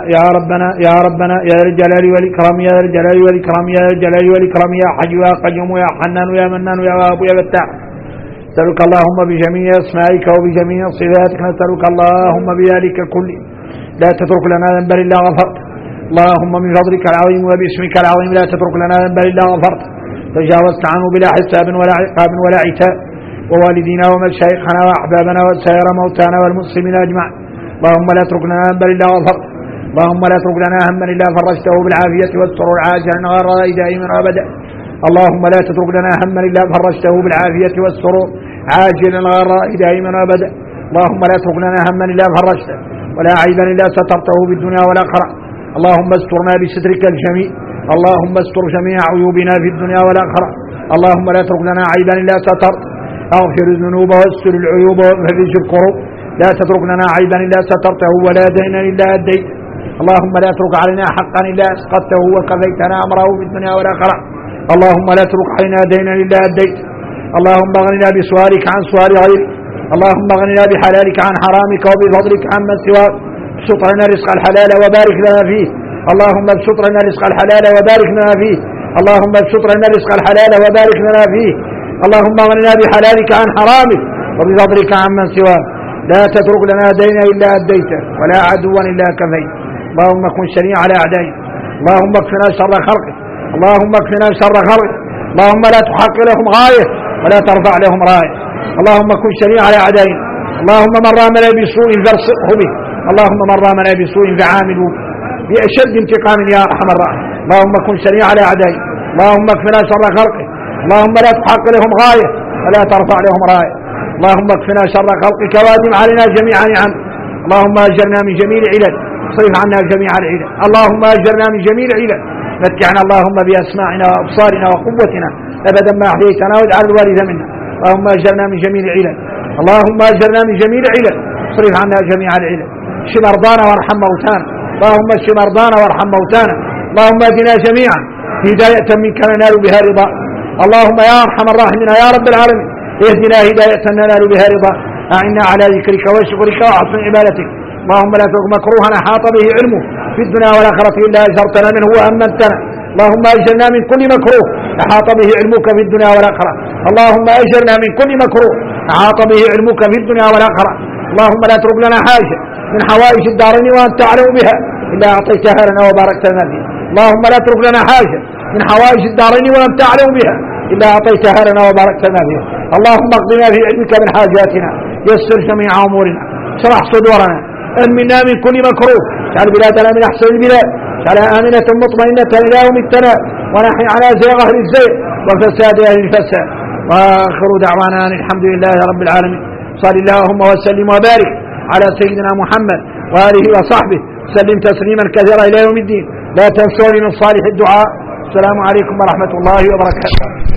الجلال والإكرام يا ذا الجلال والإكرام يا ذا الجلال والإكرام يا حي يا قيوم يا حنان يا منان يا وهاب يا فتاح نسألك اللهم بجميع أسمائك وبجميع صفاتك نسألك اللهم بذلك كله لا تترك لنا ذنبا إلا غفرت اللهم من فضلك العظيم وباسمك العظيم لا تترك لنا ذنبا إلا غفرت تجاوزت عنه بلا حساب ولا عقاب ولا عتاب ووالدينا ومشايخنا وأحبابنا وسائر موتانا والمسلمين أجمعين اللهم لا تترك لنا ذنبا إلا غفرت اللهم لا تترك لنا هما إلا فرجته بالعافية والسرور عاجلا غير دائما أبدا اللهم لا تترك لنا هما إلا فرجته بالعافية والسرور عاجلا غير دائما أبدا اللهم لا تترك لنا هما إلا فرجته ولا عيبا إلا سترته بالدنيا والآخرة اللهم استرنا بسترك الجميل اللهم استر جميع عيوبنا في الدنيا والآخرة اللهم لا تترك لنا عيبا إلا سترت اغفر الذنوب واستر العيوب وفرج الكروب لا تترك لنا عيبا إلا سترته ولا دينا إلا أديت اللهم لا تترك علينا حقا إلا أسقطته وكفيتنا أمره في الدنيا والآخرة اللهم لا تترك علينا دينا إلا أديت اللهم اغننا بسؤالك عن سؤال غيرك اللهم اغننا بحلالك عن حرامك وبفضلك عمن سواك ابسط لنا رزق الحلال وبارك لنا فيه اللهم ابسط لنا رزق الحلال وبارك لنا فيه اللهم ابسط لنا رزق الحلال وبارك لنا فيه اللهم اغننا بحلالك عن حرامك وبفضلك عمن سواك لا تترك لنا دينا إلا أديته ولا عدوا إلا كفيت اللهم كن شريعا على أعدائك اللهم اكفنا شر خلقك اللهم اكفنا شر خلقك اللهم لا تحقق لهم غاية ولا ترفع لهم راية اللهم كن شريعا على أعدائنا اللهم من رامنا بسوء فارصقه به اللهم من رامنا بسوء فعامله بأشد انتقام يا أرحم الراحمين اللهم كن شريعا على أعدائنا اللهم اكفنا شر خلقك اللهم لا تحقق لهم غاية ولا ترفع لهم راية اللهم اكفنا شر خلقك وادم علينا جميع نعم اللهم أجرنا من جميع العلل صرف عنا جميع العلل اللهم أجرنا من جميع العلل متعنا اللهم بأسماعنا وأبصارنا وقوتنا أبدا ما أحييتنا واجعل الوارث منا اللهم أجرنا من جميع العلل اللهم أجرنا من جميع العلل صرف عنا جميع العلل اشف مرضانا وارحم موتانا اللهم اشف مرضانا وارحم موتانا اللهم اهدنا جميعا هداية منك ننال بها رضا اللهم يا أرحم الراحمين يا رب العالمين اهدنا هداية ننال بها رضا أعنا على ذكرك وشكرك وحسن عبادتك اللهم لا تترك مكروها أحاط به علمه في الدنيا والآخرة إلا أجرتنا منه وأمنتنا اللهم أجرنا من كل مكروه أحاط به علمك في الدنيا والآخرة اللهم أجرنا من كل مكروه أحاط به علمك في الدنيا والآخرة اللهم لا تترك لنا حاجة من حوائج الدارين وأنت أعلم بها إلا أعطيتها لنا وباركت لنا فيها اللهم لا تترك لنا حاجة من حوائج الدارين وأنت أعلم بها إلا أعطيتها لنا وباركت لنا فيها اللهم اقضنا في علمك من حاجاتنا يسر جميع أمورنا اشرح صدورنا أمنا من كل مكروه اجعل بلادنا من أحسن البلاد اجعلها آمنة مطمئنة إلى يوم التناد ونحن على زيغ أهل الزيغ وفساد أهل الفساد وآخر دعوانا أن الحمد لله رب العالمين صلى اللهم وسلم وبارك على سيدنا محمد وآله وصحبه سلم تسليما كثيرا إلى يوم الدين لا تنسوني من صالح الدعاء السلام عليكم ورحمة الله وبركاته